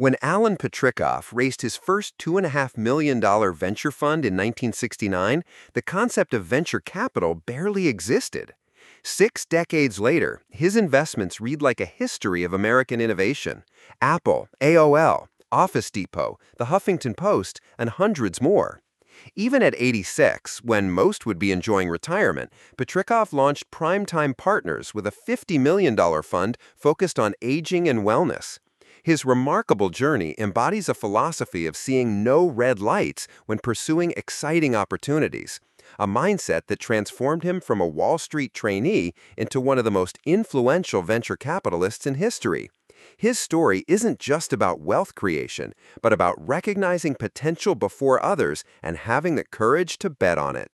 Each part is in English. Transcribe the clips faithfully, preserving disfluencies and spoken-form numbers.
When Alan Petrikoff raised his first two point five million dollars venture fund in nineteen sixty-nine, the concept of venture capital barely existed. Six decades later, his investments read like a history of American innovation. Apple, A O L, Office Depot, the Huffington Post, and hundreds more. Even at eighty-six, when most would be enjoying retirement, Petrikoff launched Primetime Partners with a fifty million dollars fund focused on aging and wellness. His remarkable journey embodies a philosophy of seeing no red lights when pursuing exciting opportunities, a mindset that transformed him from a Wall Street trainee into one of the most influential venture capitalists in history. His story isn't just about wealth creation, but about recognizing potential before others and having the courage to bet on it.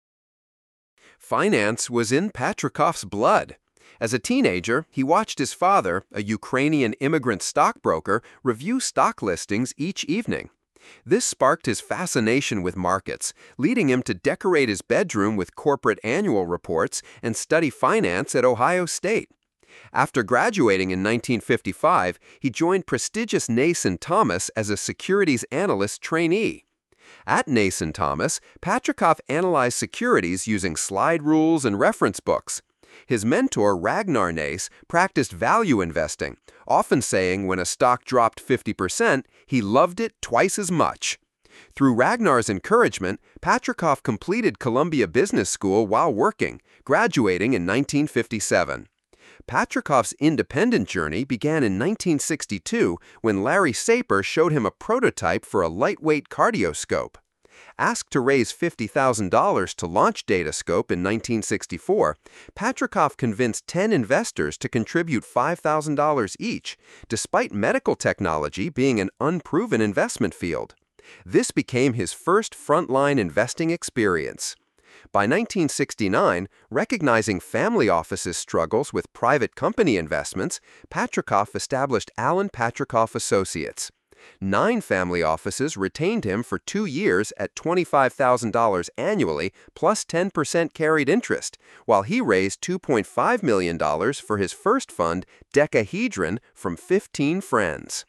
Finance was in Petrikoff's blood. As a teenager, he watched his father, a Ukrainian immigrant stockbroker, review stock listings each evening. This sparked his fascination with markets, leading him to decorate his bedroom with corporate annual reports and study finance at Ohio State. After graduating in nineteen fifty-five, he joined prestigious Nason Thomas as a securities analyst trainee. At Nason Thomas, Petrikoff analyzed securities using slide rules and reference books. His mentor, Ragnar Nace, practiced value investing, often saying when a stock dropped fifty percent, he loved it twice as much. Through Ragnar's encouragement, Petrikoff completed Columbia Business School while working, graduating in nineteen fifty-seven. Petrikoff's independent journey began in nineteen sixty-two when Larry Saper showed him a prototype for a lightweight cardioscope. Asked to raise fifty thousand dollars to launch Datascope in nineteen sixty-four, Petrikoff convinced ten investors to contribute five thousand dollars each, despite medical technology being an unproven investment field. This became his first frontline investing experience. By nineteen sixty-nine, recognizing family offices' struggles with private company investments, Petrikoff established Alan Petrikoff Associates. Nine family offices retained him for two years at twenty-five thousand dollars annually plus ten percent carried interest, while he raised two point five million dollars for his first fund, Decahedron, from fifteen friends.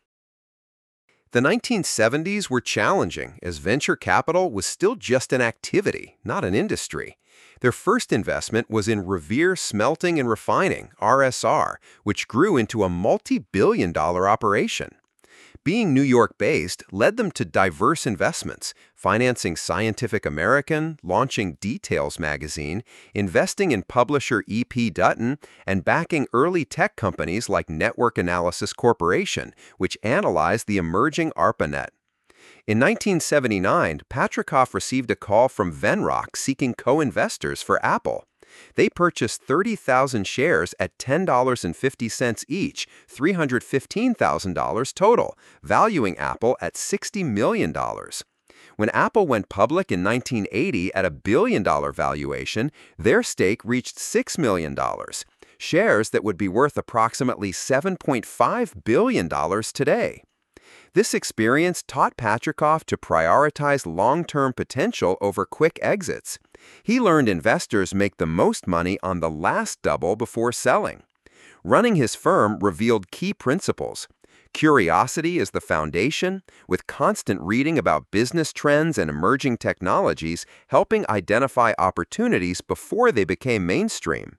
The nineteen seventies were challenging as venture capital was still just an activity, not an industry. Their first investment was in Revere Smelting and Refining, R S R, which grew into a multi-billion dollar operation. Being New York-based led them to diverse investments, financing Scientific American, launching Details magazine, investing in publisher E P Dutton, and backing early tech companies like Network Analysis Corporation, which analyzed the emerging ARPANET. In nineteen seventy-nine, Petrikoff received a call from Venrock seeking co-investors for Apple. They purchased thirty thousand shares at ten dollars and fifty cents each, three hundred fifteen thousand dollars total, valuing Apple at sixty million dollars. When Apple went public in nineteen eighty at a billion dollar valuation, their stake reached six million dollars, shares that would be worth approximately seven point five billion dollars today. This experience taught Petrikoff to prioritize long-term potential over quick exits. He learned investors make the most money on the last double before selling. Running his firm revealed key principles. Curiosity is the foundation, with constant reading about business trends and emerging technologies helping identify opportunities before they became mainstream.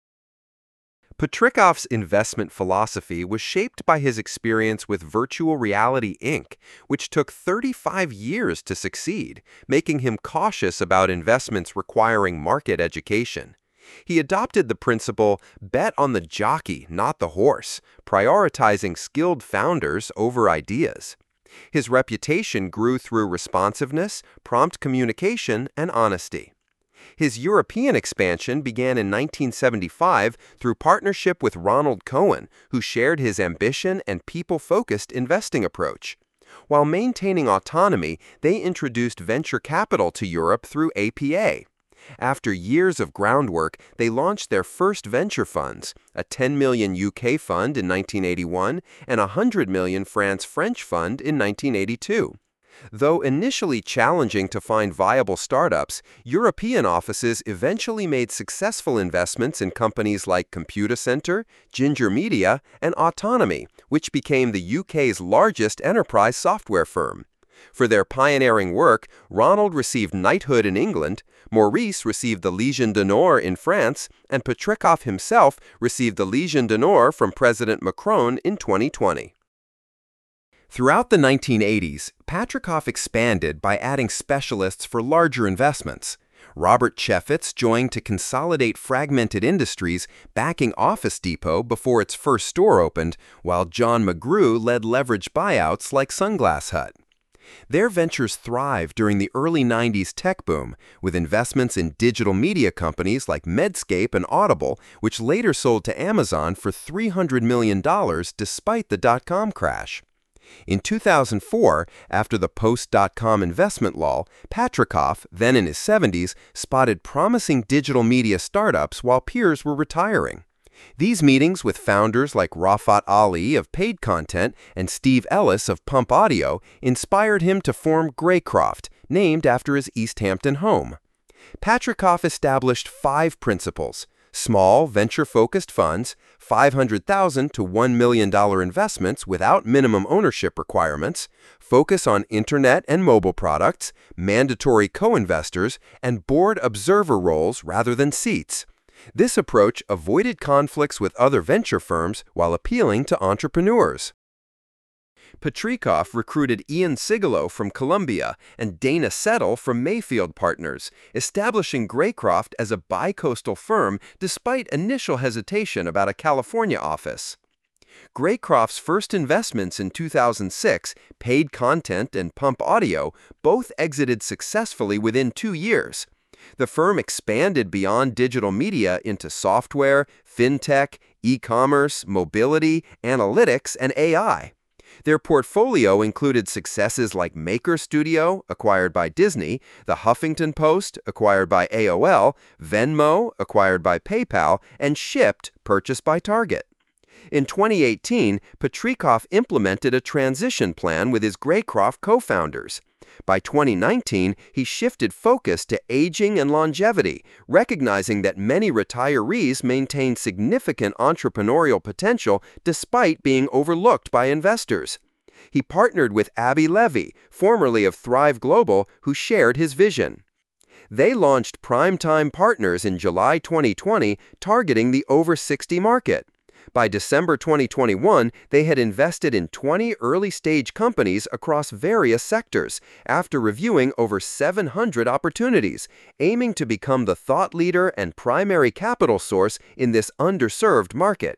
Petrikoff's investment philosophy was shaped by his experience with Virtual Reality Incorporated, which took thirty-five years to succeed, making him cautious about investments requiring market education. He adopted the principle, bet on the jockey, not the horse, prioritizing skilled founders over ideas. His reputation grew through responsiveness, prompt communication, and honesty. His European expansion began in nineteen seventy-five through partnership with Ronald Cohen, who shared his ambition and people-focused investing approach. While maintaining autonomy, they introduced venture capital to Europe through A P A. After years of groundwork, they launched their first venture funds, a ten million U K fund in nineteen eighty-one and a one hundred million France-French fund in nineteen eighty-two. Though initially challenging to find viable startups, European offices eventually made successful investments in companies like Computacenter, Ginger Media, and Autonomy, which became the U K's largest enterprise software firm. For their pioneering work, Ronald received knighthood in England, Maurice received the Légion d'honneur in France, and Petrikov himself received the Légion d'honneur from President Macron in twenty twenty. Throughout the nineteen eighties, Petrikov expanded by adding specialists for larger investments. Robert Chefitz joined to consolidate fragmented industries, backing Office Depot before its first store opened, while John McGrew led leveraged buyouts like Sunglass Hut. Their ventures thrived during the early nineties tech boom, with investments in digital media companies like Medscape and Audible, which later sold to Amazon for three hundred million dollars despite the dot-com crash. In two thousand four, after the post-dot-com investment lull, Petrikov, then in his seventies, spotted promising digital media startups while peers were retiring. These meetings with founders like Rafat Ali of Paid Content and Steve Ellis of Pump Audio inspired him to form Greycroft, named after his East Hampton home. Petrikov established five principles: small, venture-focused funds, five hundred thousand dollars to one million dollars investments without minimum ownership requirements, focus on internet and mobile products, mandatory co-investors, and board observer roles rather than seats. This approach avoided conflicts with other venture firms while appealing to entrepreneurs. Petrikov recruited Ian Sigalo from Columbia and Dana Settle from Mayfield Partners, establishing Greycroft as a bi-coastal firm despite initial hesitation about a California office. Greycroft's first investments in two thousand six, Paid Content and Pump Audio, both exited successfully within two years. The firm expanded beyond digital media into software, fintech, e-commerce, mobility, analytics, and A I. Their portfolio included successes like Maker Studio, acquired by Disney, The Huffington Post, acquired by A O L, Venmo, acquired by PayPal, and Shipt, purchased by Target. In twenty eighteen, Petrikov implemented a transition plan with his Greycroft co-founders. By twenty nineteen, he shifted focus to aging and longevity, recognizing that many retirees maintain significant entrepreneurial potential despite being overlooked by investors. He partnered with Abby Levy, formerly of Thrive Global, who shared his vision. They launched Primetime Partners in July twenty twenty, targeting the over sixty market. By December twenty twenty-one, they had invested in twenty early-stage companies across various sectors, after reviewing over seven hundred opportunities, aiming to become the thought leader and primary capital source in this underserved market.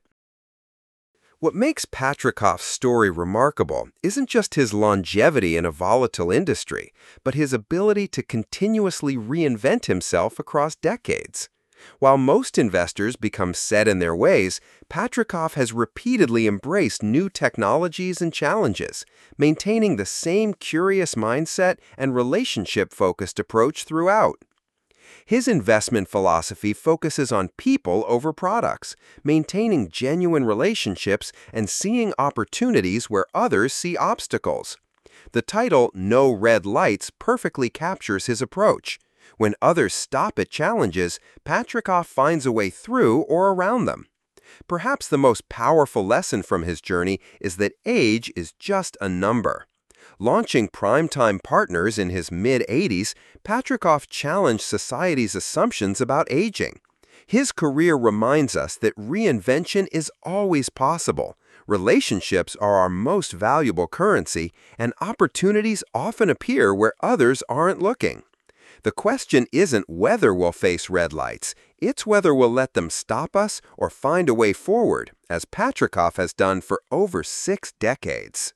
What makes Petrikov's story remarkable isn't just his longevity in a volatile industry, but his ability to continuously reinvent himself across decades. While most investors become set in their ways, Petrikov has repeatedly embraced new technologies and challenges, maintaining the same curious mindset and relationship-focused approach throughout. His investment philosophy focuses on people over products, maintaining genuine relationships and seeing opportunities where others see obstacles. The title No Red Lights perfectly captures his approach. When others stop at challenges, Petrikov finds a way through or around them. Perhaps the most powerful lesson from his journey is that age is just a number. Launching Primetime Partners in his mid eighties, Petrikov challenged society's assumptions about aging. His career reminds us that reinvention is always possible. Relationships are our most valuable currency, and opportunities often appear where others aren't looking. The question isn't whether we'll face red lights, it's whether we'll let them stop us or find a way forward, as Petrikov has done for over six decades.